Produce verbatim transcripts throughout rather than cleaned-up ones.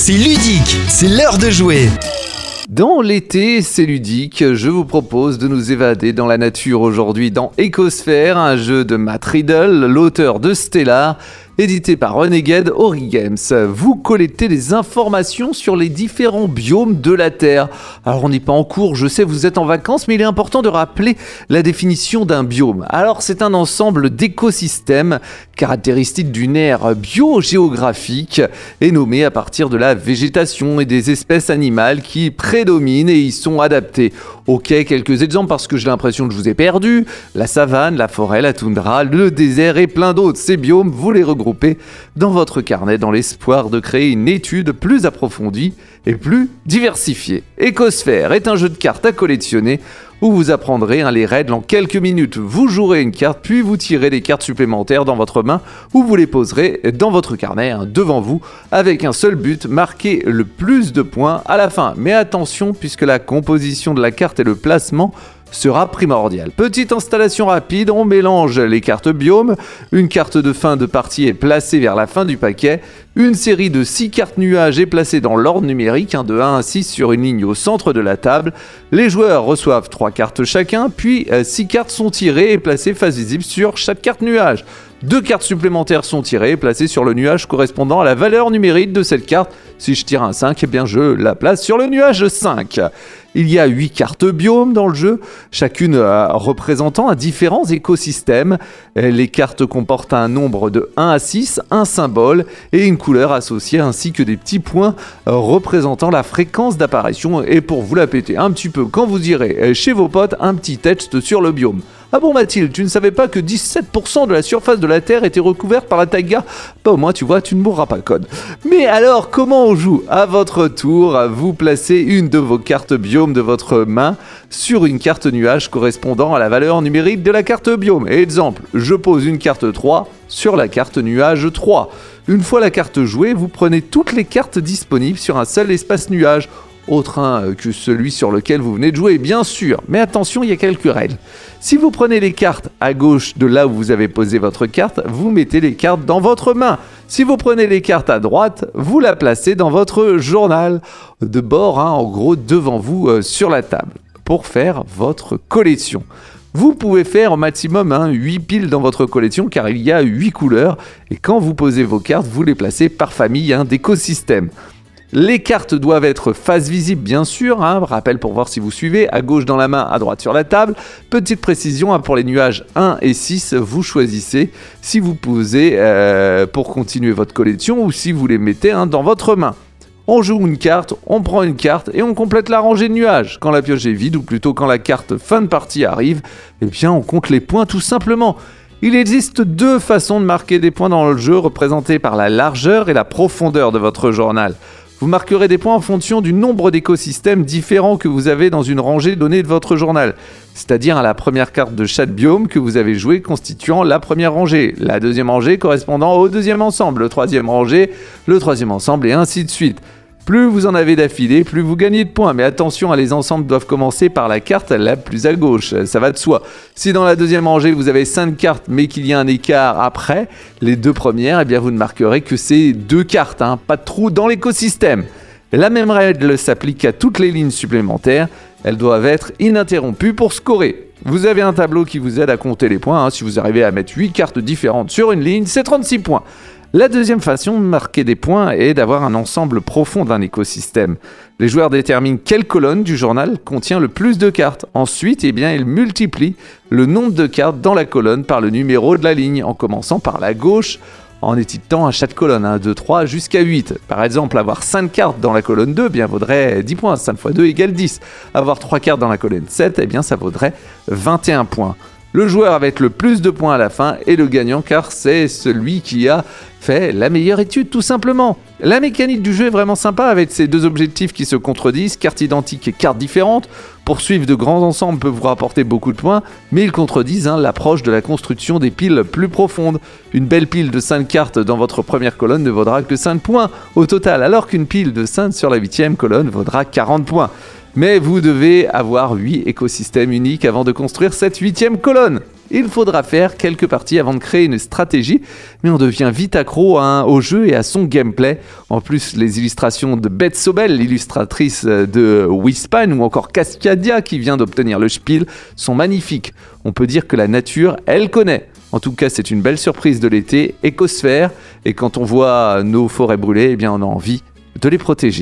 C'est ludique, c'est l'heure de jouer. Dans l'été, c'est ludique, je vous propose de nous évader dans la nature aujourd'hui dans Ecosphère, un jeu de Matt Riddle, l'auteur de Stellar, édité par Renegade Origames. Vous collectez des informations sur les différents biomes de la Terre. Alors on n'est pas en cours, je sais vous êtes en vacances, mais il est important de rappeler la définition d'un biome. Alors c'est un ensemble d'écosystèmes caractéristiques d'une aire biogéographique et nommé à partir de la végétation et des espèces animales qui prédominent et y sont adaptées. Ok, quelques exemples parce que j'ai l'impression que je vous ai perdu. La savane, la forêt, la toundra, le désert et plein d'autres. Ces biomes, vous les regroupez dans votre carnet dans l'espoir de créer une étude plus approfondie et plus diversifiée. Ecosphère est un jeu de cartes à collectionner où vous apprendrez hein, les règles en quelques minutes. Vous jouerez une carte, puis vous tirez des cartes supplémentaires dans votre main ou vous les poserez dans votre carnet hein, devant vous avec un seul but, marquer le plus de points à la fin. Mais attention, puisque la composition de la carte et le placement sera primordial. Petite installation rapide, on mélange les cartes biomes, une carte de fin de partie est placée vers la fin du paquet, une série de six cartes nuages est placée dans l'ordre numérique, hein, de un à six sur une ligne au centre de la table, les joueurs reçoivent trois cartes chacun, puis six cartes sont tirées et placées face visible sur chaque carte nuage. Deux cartes supplémentaires sont tirées et placées sur le nuage correspondant à la valeur numérique de cette carte. Si je tire un cinq, eh bien je la place sur le nuage cinq. Il y a huit cartes biomes dans le jeu, chacune euh, représentant un différents écosystèmes. Les cartes comportent un nombre de un à six, un symbole et une couleur associée ainsi que des petits points euh, représentant la fréquence d'apparition. Et pour vous la péter un petit peu quand vous irez chez vos potes, un petit texte sur le biome. Ah bon Mathilde, tu ne savais pas que dix-sept pour cent de la surface de la Terre était recouverte par la taïga? Bah au moins tu vois, tu ne mourras pas code. Mais alors comment on joue? À votre tour, vous placez une de vos cartes biome de votre main sur une carte nuage correspondant à la valeur numérique de la carte biome. Exemple, je pose une carte trois sur la carte nuage trois. Une fois la carte jouée, vous prenez toutes les cartes disponibles sur un seul espace nuage. Autre hein, que celui sur lequel vous venez de jouer, bien sûr. Mais attention, il y a quelques règles. Si vous prenez les cartes à gauche de là où vous avez posé votre carte, vous mettez les cartes dans votre main. Si vous prenez les cartes à droite, vous la placez dans votre journal de bord, hein, en gros devant vous euh, sur la table, pour faire votre collection. Vous pouvez faire au maximum hein, huit piles dans votre collection car il y a huit couleurs. Et quand vous posez vos cartes, vous les placez par famille hein, d'écosystèmes. Les cartes doivent être face visible bien sûr, hein, rappel pour voir si vous suivez, à gauche dans la main, à droite sur la table. Petite précision hein, pour les nuages un et six, vous choisissez si vous posez euh, pour continuer votre collection ou si vous les mettez hein, dans votre main. On joue une carte, on prend une carte et on complète la rangée de nuages. Quand la pioche est vide ou plutôt quand la carte fin de partie arrive, eh bien on compte les points tout simplement. Il existe deux façons de marquer des points dans le jeu représentées par la largeur et la profondeur de votre journal. Vous marquerez des points en fonction du nombre d'écosystèmes différents que vous avez dans une rangée donnée de votre journal, c'est-à-dire à la première carte de chaque biome que vous avez joué constituant la première rangée, la deuxième rangée correspondant au deuxième ensemble, le troisième rangée, le troisième ensemble et ainsi de suite. Plus vous en avez d'affilée, plus vous gagnez de points. Mais attention, les ensembles doivent commencer par la carte la plus à gauche. Ça va de soi. Si dans la deuxième rangée, vous avez cinq cartes, mais qu'il y a un écart après les deux premières, eh bien vous ne marquerez que ces deux cartes. Hein. Pas de trou dans l'écosystème. La même règle s'applique à toutes les lignes supplémentaires. Elles doivent être ininterrompues pour scorer. Vous avez un tableau qui vous aide à compter les points. Hein. Si vous arrivez à mettre huit cartes différentes sur une ligne, c'est trente-six points. La deuxième façon de marquer des points est d'avoir un ensemble profond d'un écosystème. Les joueurs déterminent quelle colonne du journal contient le plus de cartes. Ensuite, eh bien, ils multiplient le nombre de cartes dans la colonne par le numéro de la ligne, en commençant par la gauche, en étiquetant à chaque colonne, hein, de trois jusqu'à huit. Par exemple, avoir cinq cartes dans la colonne deux, eh bien, vaudrait dix points. cinq fois deux égale dix. Avoir trois cartes dans la colonne sept, eh bien, ça vaudrait vingt et un points. Le joueur avec le plus de points à la fin est le gagnant car c'est celui qui a fait la meilleure étude tout simplement. La mécanique du jeu est vraiment sympa avec ces deux objectifs qui se contredisent, cartes identiques et cartes différentes. Poursuivre de grands ensembles peut vous rapporter beaucoup de points, mais ils contredisent hein, l'approche de la construction des piles plus profondes. Une belle pile de cinq cartes dans votre première colonne ne vaudra que cinq points au total, alors qu'une pile de cinq sur la huitième colonne vaudra quarante points. Mais vous devez avoir huit écosystèmes uniques avant de construire cette huitième colonne. Il faudra faire quelques parties avant de créer une stratégie, mais on devient vite accro hein, au jeu et à son gameplay. En plus, les illustrations de Beth Sobel, l'illustratrice de Wispan, ou encore Cascadia qui vient d'obtenir le Spiel, sont magnifiques. On peut dire que la nature, elle connaît. En tout cas, c'est une belle surprise de l'été, Ecosphère, et quand on voit nos forêts brûlées, eh bien, on a envie de les protéger.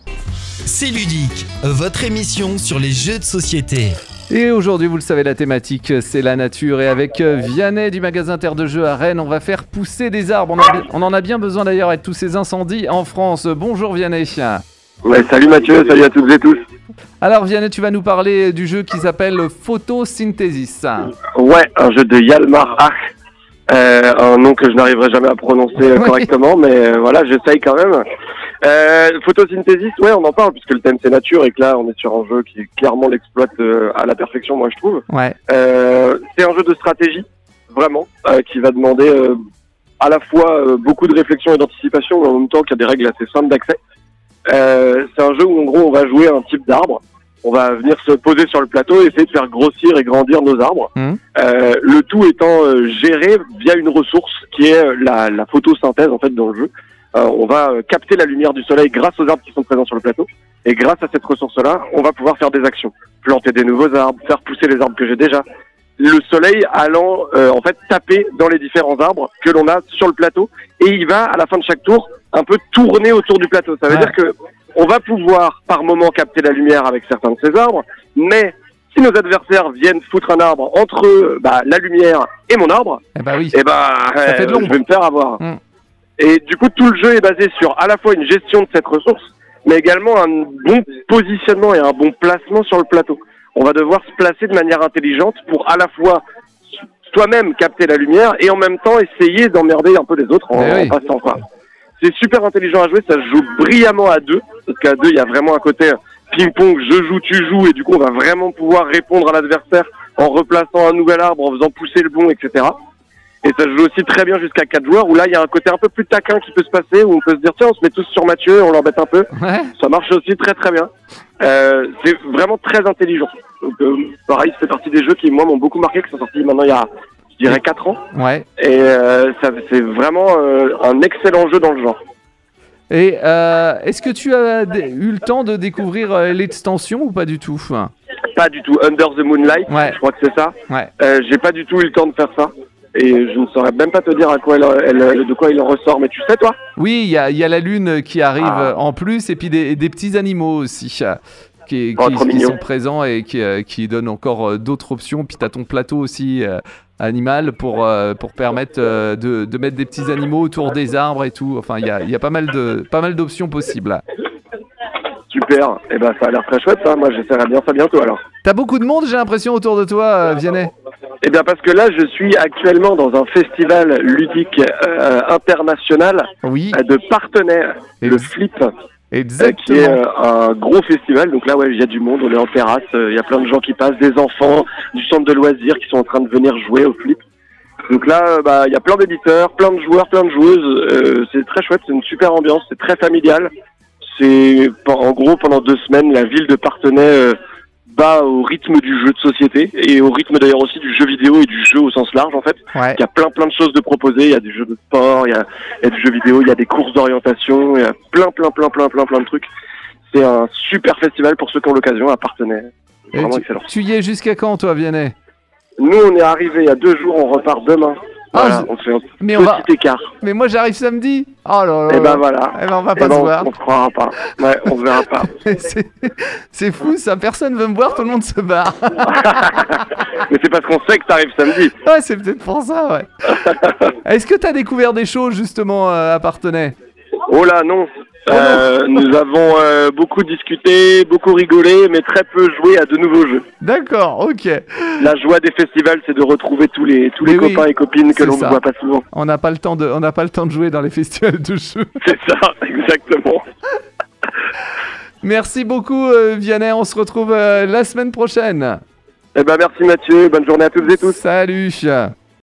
C'est ludique, votre émission sur les jeux de société. Et aujourd'hui, vous le savez, la thématique, c'est la nature. Et avec Vianney du magasin Terre de Jeux à Rennes, on va faire pousser des arbres. On, a, on en a bien besoin d'ailleurs avec tous ces incendies en France. Bonjour Vianney. Ouais, salut Mathieu, salut à toutes et tous. Alors Vianney, tu vas nous parler du jeu qui s'appelle Photosynthesis. Ouais, un jeu de Hjalmar Ach, euh, un nom que je n'arriverai jamais à prononcer euh, correctement, mais euh, voilà, j'essaye quand même. Euh, Photosynthesis, ouais, on en parle puisque le thème c'est nature et que là on est sur un jeu qui clairement l'exploite euh, à la perfection, moi je trouve. Ouais. Euh, c'est un jeu de stratégie, vraiment, euh, qui va demander euh, à la fois euh, beaucoup de réflexion et d'anticipation, mais en même temps qu'il y a des règles assez simples d'accès. Euh, c'est un jeu où en gros on va jouer un type d'arbre, on va venir se poser sur le plateau et essayer de faire grossir et grandir nos arbres, mmh. euh, le tout étant euh, géré via une ressource qui est la, la photosynthèse en fait dans le jeu. Euh, on va euh, capter la lumière du soleil grâce aux arbres qui sont présents sur le plateau et grâce à cette ressource-là, on va pouvoir faire des actions, planter des nouveaux arbres, faire pousser les arbres que j'ai déjà. Le soleil allant euh, en fait taper dans les différents arbres que l'on a sur le plateau et il va à la fin de chaque tour un peu tourner autour du plateau. Ça veut ouais. dire que on va pouvoir par moment capter la lumière avec certains de ces arbres, mais si nos adversaires viennent foutre un arbre entre eux, bah, la lumière et mon arbre, eh bah oui. et bah ça fait de l'ombre. Je vais me faire avoir. Mm. Et du coup tout le jeu est basé sur à la fois une gestion de cette ressource, mais également un bon positionnement et un bon placement sur le plateau. On va devoir se placer de manière intelligente pour à la fois soi-même capter la lumière et en même temps essayer d'emmerder un peu les autres en, oui. en passant quoi. C'est super intelligent à jouer, ça se joue brillamment à deux, parce qu'à deux il y a vraiment un côté ping-pong, je joue, tu joues, et du coup on va vraiment pouvoir répondre à l'adversaire en replaçant un nouvel arbre, en faisant pousser le bon, et cetera. Et ça se joue aussi très bien jusqu'à quatre joueurs, où là il y a un côté un peu plus taquin qui peut se passer, où on peut se dire tiens on se met tous sur Mathieu, on l'embête un peu. Ouais. Ça marche aussi très très bien. Euh, c'est vraiment très intelligent. Donc euh, pareil, c'est partie des jeux qui moi m'ont beaucoup marqué, qui sont sortis maintenant il y a je dirais quatre ans. Ouais. Et euh, ça, c'est vraiment euh, un excellent jeu dans le genre. Et euh, est-ce que tu as d- eu le temps de découvrir euh, l'extension ou pas du tout? Pas du tout. Under the Moonlight, ouais. je crois que c'est ça. Ouais. Euh, j'ai pas du tout eu le temps de faire ça. Et je ne saurais même pas te dire à quoi elle, elle, de quoi il en ressort. Mais tu sais, toi? Oui, il y a, y a la lune qui arrive ah. en plus, et puis des, des petits animaux aussi. Qui, oh, qui, qui sont présents et qui, euh, qui donnent encore euh, d'autres options. Puis tu as ton plateau aussi euh, animal pour, euh, pour permettre euh, de, de mettre des petits animaux autour des arbres et tout. Enfin, il y a, y a pas mal de, pas mal d'options possibles. Super. Et eh ben, ça a l'air très chouette, ça. Moi, j'essaierai bien ça bientôt, alors. T'as beaucoup de monde, j'ai l'impression, autour de toi, euh, Vianney. Eh bien, parce que là, je suis actuellement dans un festival ludique euh, international oui. euh, de partenaires, et le Flip. Exactement. Euh, qui est euh, un gros festival. Donc là, ouais, il y a du monde, on est en terrasse, il euh, y a plein de gens qui passent, des enfants, du centre de loisirs qui sont en train de venir jouer au Flip. Donc là, euh, bah, il y a plein d'éditeurs, plein de joueurs, plein de joueuses. Euh, c'est très chouette, c'est une super ambiance, c'est très familial. C'est en gros pendant deux semaines, la ville de Parthenay euh, bat au rythme du jeu de société et au rythme d'ailleurs aussi du jeu vidéo et du jeu au sens large en fait. Ouais. Il y a plein plein de choses de proposer, il y a des jeux de sport, il y a, il y a du jeu vidéo, il y a des courses d'orientation, il y a plein plein plein plein plein plein de trucs. C'est un super festival pour ceux qui ont l'occasion à Parthenay. Vraiment tu, excellent. Tu y es jusqu'à quand toi, Vianney? Nous on est arrivé il y a deux jours, on repart demain. Voilà, ah, on fait un mais petit on va... écart. Mais moi j'arrive samedi. Oh là là. Et ben voilà. Et ben on va pas et ben se on, voir. On se croira pas. Ouais, on se verra pas. c'est... c'est fou ça, personne veut me voir, tout le monde se barre. Mais c'est parce qu'on sait que t'arrives samedi. Ouais, c'est peut-être pour ça, ouais. Est-ce que t'as découvert des choses justement euh, à Parthenay? Oh là non. Euh, nous avons euh, beaucoup discuté, beaucoup rigolé, mais très peu joué à de nouveaux jeux. D'accord, ok. La joie des festivals, c'est de retrouver tous les tous les oui, copains et copines que l'on ne voit pas souvent. On n'a pas le temps de, on n'a pas le temps de jouer dans les festivals de jeux. C'est ça, exactement. Merci beaucoup, euh, Vianney. On se retrouve euh, la semaine prochaine. Eh ben merci Mathieu. Bonne journée à toutes et tous. Salut.